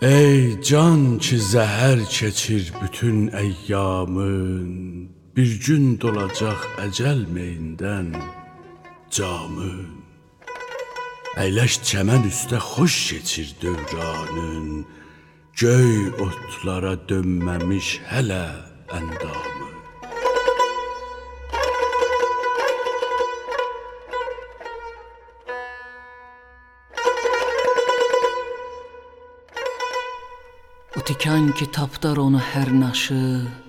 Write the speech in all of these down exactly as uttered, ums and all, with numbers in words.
Ey can ki zəhər keçir bütün əyyamın, bir gün dolacaq əcəl meyindən camın. Əyləş çəmən üstə xoş keçir dövranın, göy otlara dönməmiş hələ əndamı. O tikan ki tapdar onu hər naşı,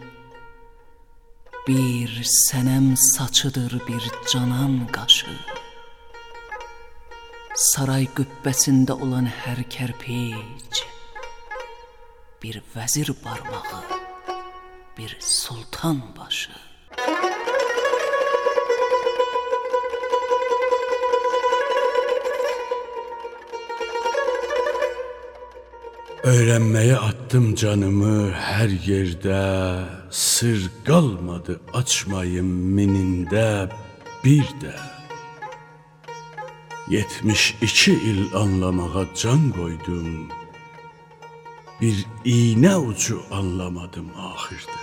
bir sənəm saçıdır bir canan qaşı. Saray qübbəsində olan hər kərpic, bir vəzir barmağı, bir sultan başı. Öyrənməyə attım canımı hər yerdə, sır qalmadı açmayım minində bir də. Yetmiş iki il anlamağa can qoydum, bir iynə ucu anlamadım axırda.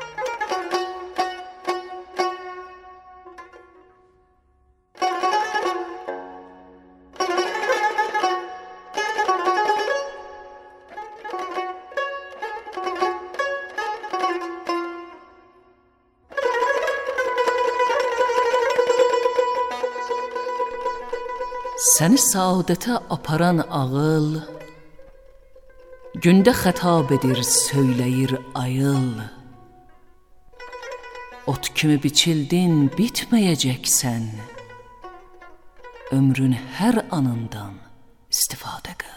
Səni saadətə aparan ağıl, gündə xətab edir, söyləyir ayıl. Ot kimi biçildin, bitməyəcəksən, ömrün hər anından istifadə qıl.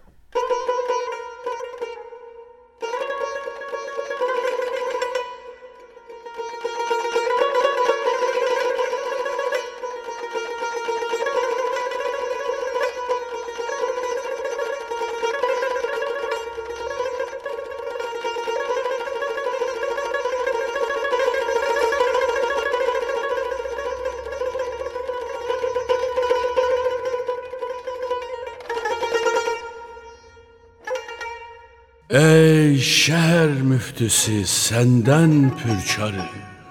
Ey şəhər müftüsü, səndən pürkarı,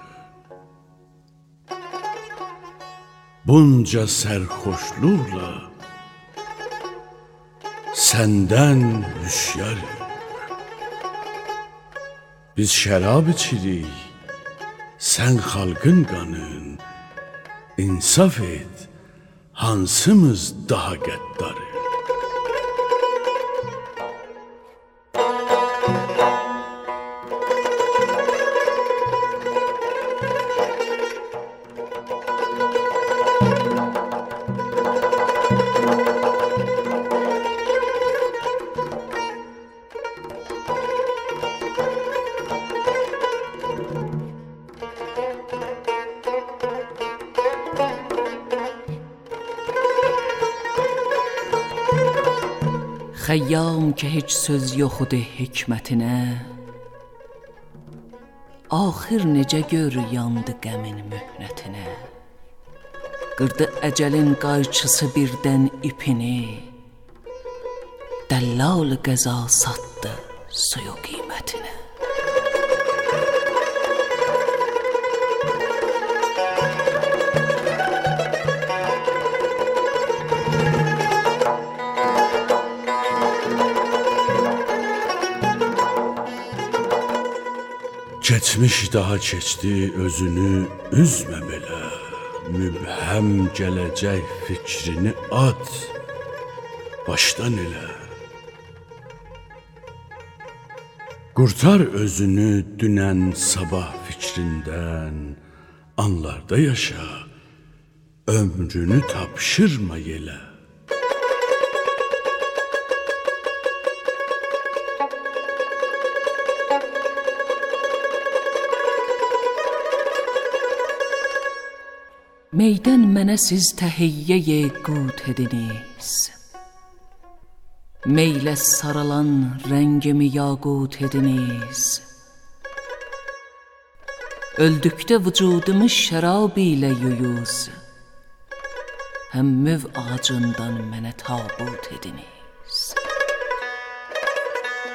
bunca sərxoşluqla səndən hüşyarı. Biz şərab içirik, sən xalqın qanın, insaf et, hansımız daha qəddarı? Xəyyam ki heç söz yoxudu hikmətinə, axır necə gör yandı qəmin mühnətinə. Qırdı əcəlin qayçısı birdən ipini, dəllal qəza satdı suyu qiymətinə. Keçmiş daha keçdi, özünü üzmə belə, mübhəm gələcək fikrini at, başdan elə. Qurtar özünü dünən sabah fikrindən, anlarda yaşa, ömrünü tapşırma yelə. Meydən mənə siz təhiyyə-i qut ediniz, meylə saralan rəngimi yaqut ediniz. Öldükdə vücudumu şərab ilə yuyuz, həm möv ağacından mənə tabut ediniz.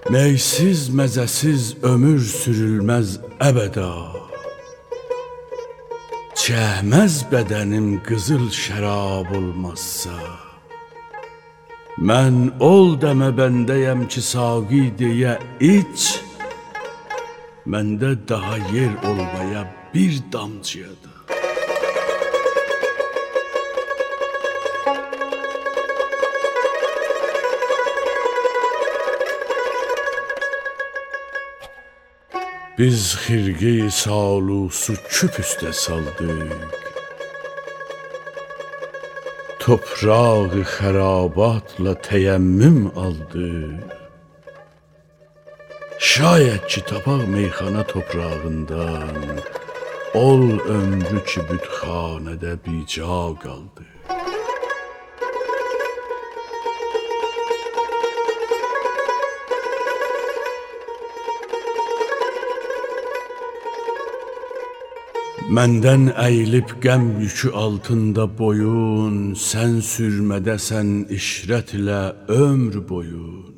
Meysiz, məzəsiz ömür sürülməz əbəda. Çəhməz bədənim qızıl şərab olmazsa. Mən ol dəmə bəndəyəm ki, saqi deyə iç. Məndə daha yer olmaya bir damcıyadır. Biz xirqi salusu küp üstə saldıq. Toprağı xərabatla təyəmmüm aldıq. Şayət ki tapaq meyxana toprağından, ol ömrü ki bütxanədə bica qaldı. Məndən əyilib qəm yükü altında boyun, sən sürmədəsən işrət ilə ömr boyun.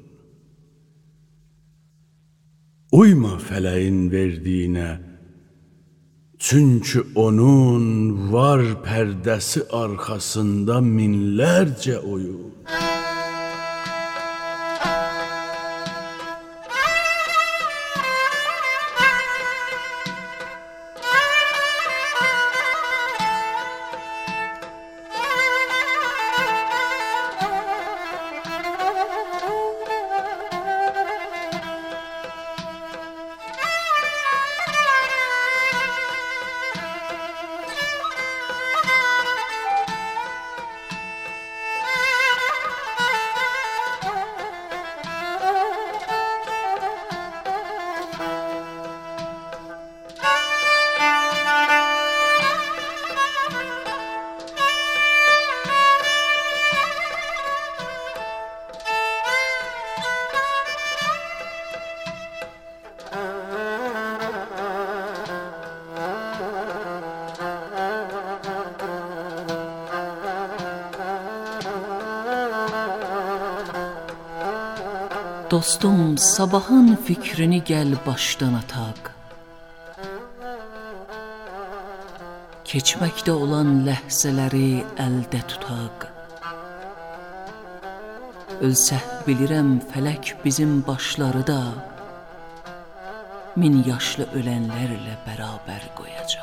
Uyma fələyin verdiyinə, çünki onun var pərdəsi arxasında minlərcə oyun. Dostum, sabahın fikrini gəl başdan ataq. Keçməkdə olan ləhzələri əldə tutaq. Ölsək bilirəm fələk bizim başları da min yaşlı ölənlərlə bərabər qoyacaq.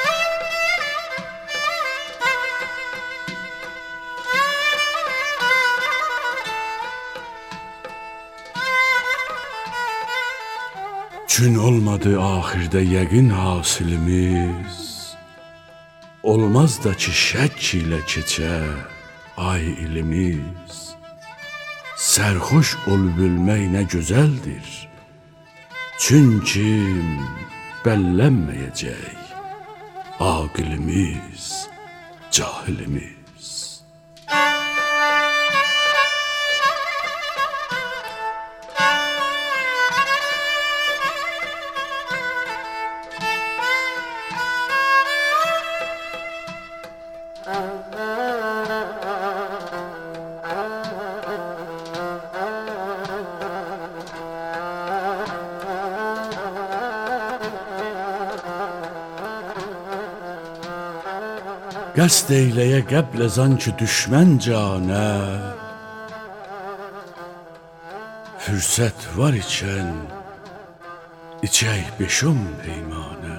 Gün olmadı axirdə yəqin hasilimiz. Olmaz da ki şək ilə keçə ay ilimiz. Sərxoş ol bilmək nə gözəldir. Çünki bəllənməyəcək aqilimiz, cahilimiz. Qəsd eyləyə qəblə zan ki düşmən canə. Fürsət var ikən içək beşum peymanə.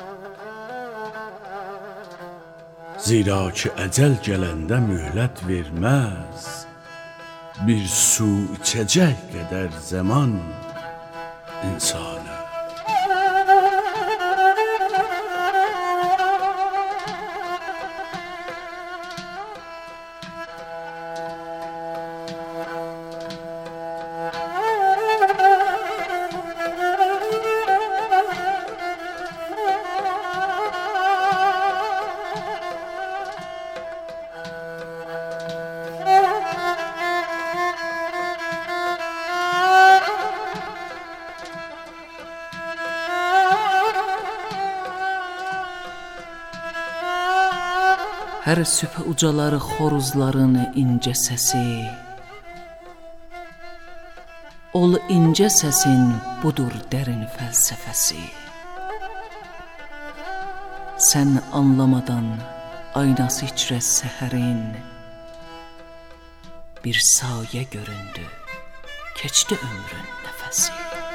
Zira ki əcəl gələndə mühlət verməz. Bir su içəcək qədər zaman insana. Hər sübh ucaları xoruzların incə səsi, Ol ince sesin budur derin felsefesi. Sen anlamadan aynası içre seherin. Bir saye göründü, keçdi ömrün nefesi.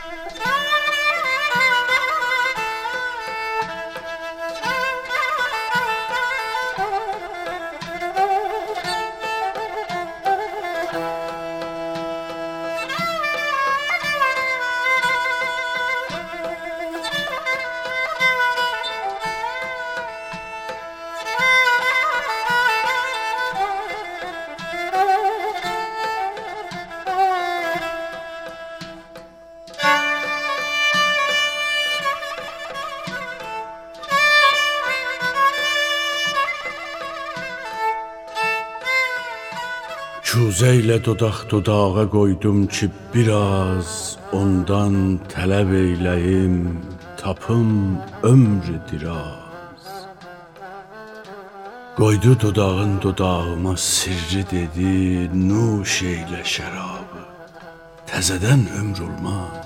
Küze ile dodaq dodağa koydum ki biraz ondan tələb eyləyim, tapım ömrü diraz. Koydu dodağın dodağıma sirri dedi, nuş eyle şərabı, təzədən ömr olmaz.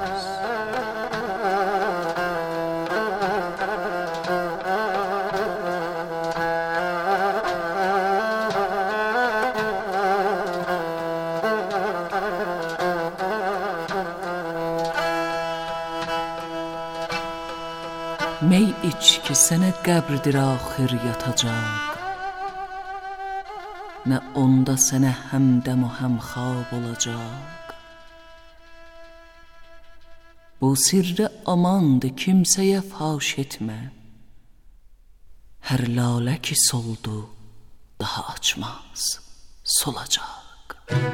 Mey iç ki sənə qəbrdir axir yatacaq. Nə onda sənə həmdəm o həm xab olacaq. Bu sirri amandı kimsəyə faş etmə. Hər lalə ki soldu daha açmaz, solacaq.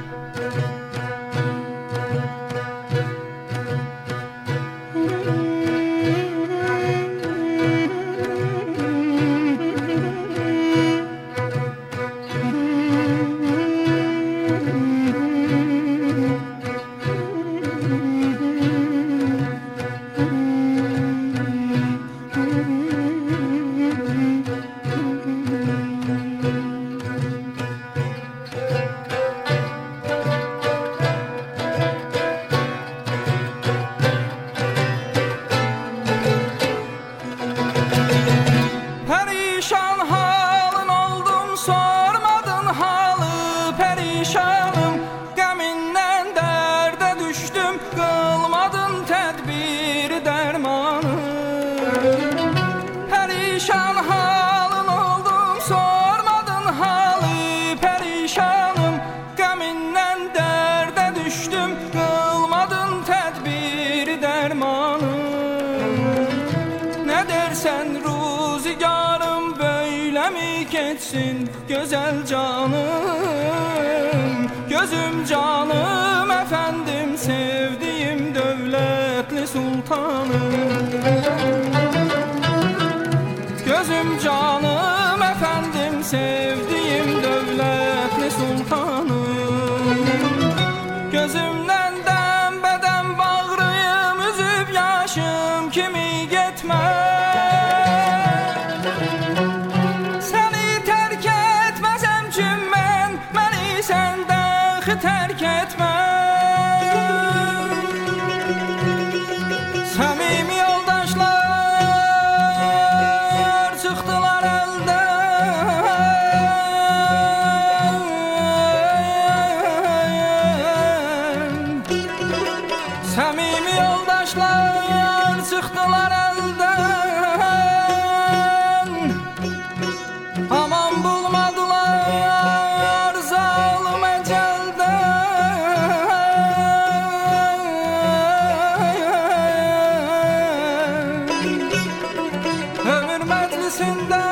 Perişanım, qəmindən dərdə düşdüm, qılmadın tədbiri dərmanı. Perişan halın oldum, sormadın halı. Perişanım, qəmindən dərdə düşdüm, qılmadın tədbiri dərmanı. Nə dersən ruzigarım, böyle mi geçsin güzel canım? Gözüm canım efendim, sevdiğim devletli sultanım. Gözüm canım efendim, sevdiğim devletli sultanım. Gözümden dem beden bağrıyım, üzüp yaşım kimi gitmez. Terk etme. Samimi yoldaşlar çıktılar elden. Samimi yoldaşlar çıktılar elden. Aman bulmadılar zalim ömür meclisinde.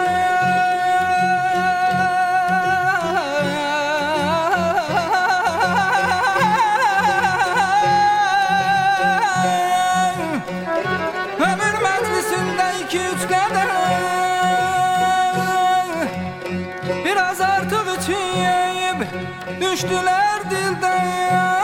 Ömür meclisinde iki üç kadeh biraz artık içeyip düştüler dilden.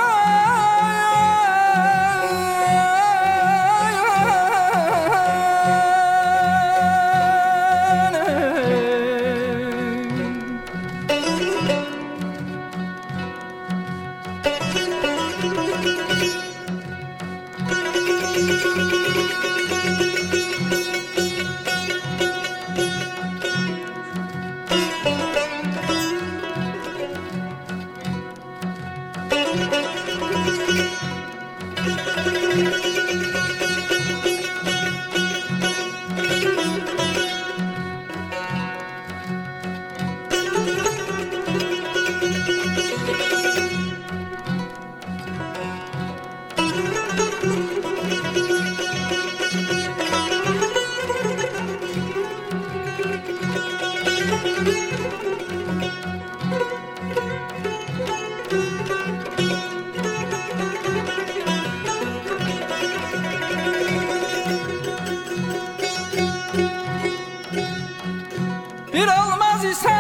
Bir olmaz ise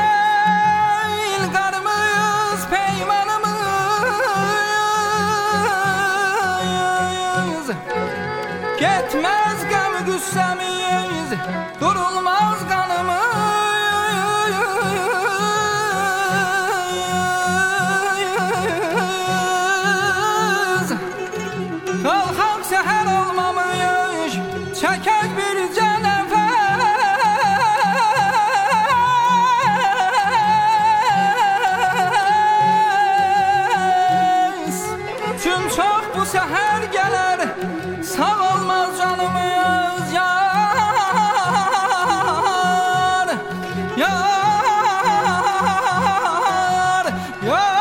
ilgarımız peymanımız, gitmez gam güssemiz, durulmaz kanımız. Kalkak seher olmamış, çekek bir cenefes. Çün çok bu seher gelir, sağ olmaz canımız yar, yar, yar.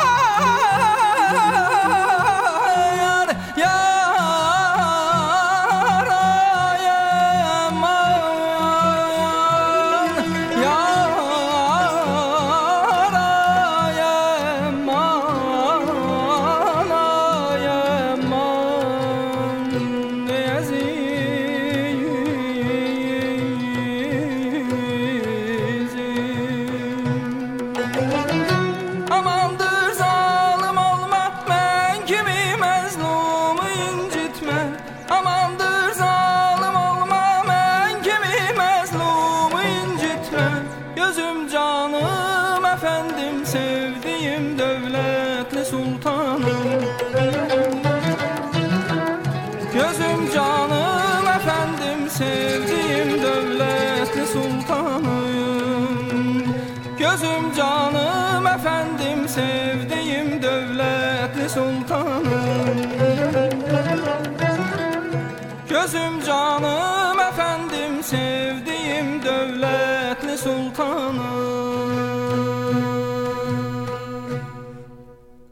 Amandır zalim olma, ben kimi mezlumu incitme. Amandır zalim olma, ben kimi mezlumu incitme. Gözüm canım efendim, sevdiğim devletli sultanım. Gözüm canım efendim, sevdiğim devletli sultanım. Gözüm canım efendim, sevdiğim devletli sultanım. Gözüm canım efendim, sevdiğim devletli sultanım.